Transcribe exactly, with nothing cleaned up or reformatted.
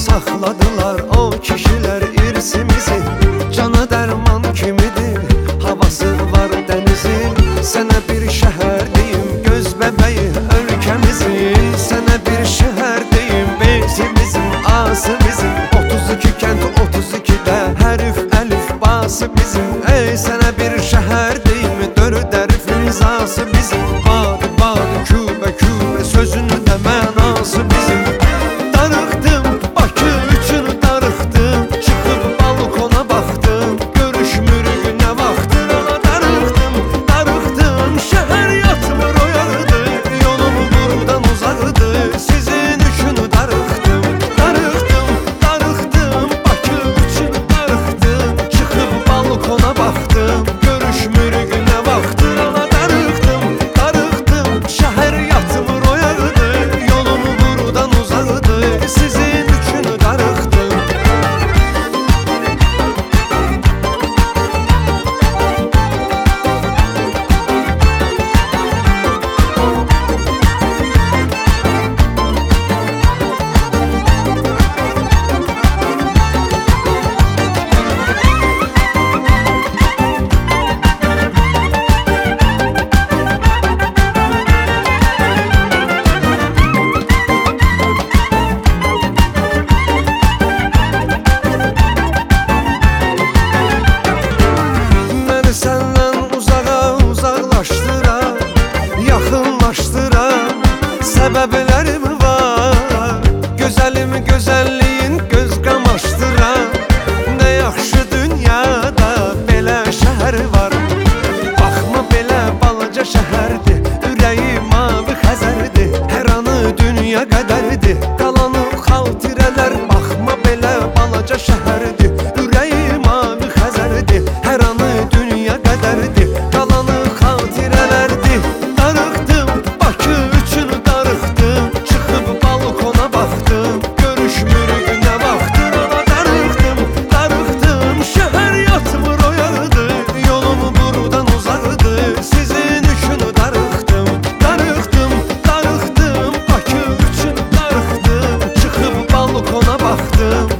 saxladılar o kişilər irsimizi. Cana dərman kimidir, havası var dənizin. Sənə bir şəhər deyim, göz bəbəyi ölkəmizin. Sənə bir şəhər deyim, bezimizin, ası bizim. otuz iki kənd otuz ikidə, hərif əlif bası bizim. Ey sənə bir şəhər deyim, dörd ərif imzası bizim. Badı badı kübə kübə, sözünü də mənası bizim. Darıxdım, Bakı üçün darıxdım, çıxıb balkona baxdım, görüşmürük nə vaxtdır. Ana darıxdım, darıxdım, şəhər yatmır oyaqdı, yolum buradan uzaqdı, sizin üçün darıxdım. Darıxdım, darıxdım, Bakı üçün darıxdım, çıxıb balkona baxdım, görüşmürük nə vaxtdır. Ana darıxdım, darıxdım, şəhər yatmır oyaqdı, yolum buradan uzaqdı, sizin üçün darıxdım. Məni səndən uzağa uzaqlaşdıran, yaxınlaşdıran səbəblərim var. Gözəlim gözəlliyin göz qamaşdıran, nə yaxşı dünyada belə şəhər var. Baxma belə balaca şəhərdir, ürəyi mavi Xəzərdir, hər anı dünya qədərdir, qalanı xatirələr. Baxma belə balaca şəhərdir, ürəyi mavi Xəzərdir, hər anı dünya qədərdir, qalanı xatirələrdir. Darıxdım, Bakı üçün darıxdım, çıxıb balkona baxdım, görüşmürük nə vaxtdır. Ana darıxdım, darıxdım, şəhər yatmır oyaqdı, yolum buradan uzaqdı, sizin üçün darıxdım. Darıxdım, darıxdım, Bakı üçün darıxdım, çıxıb balkona baxdım,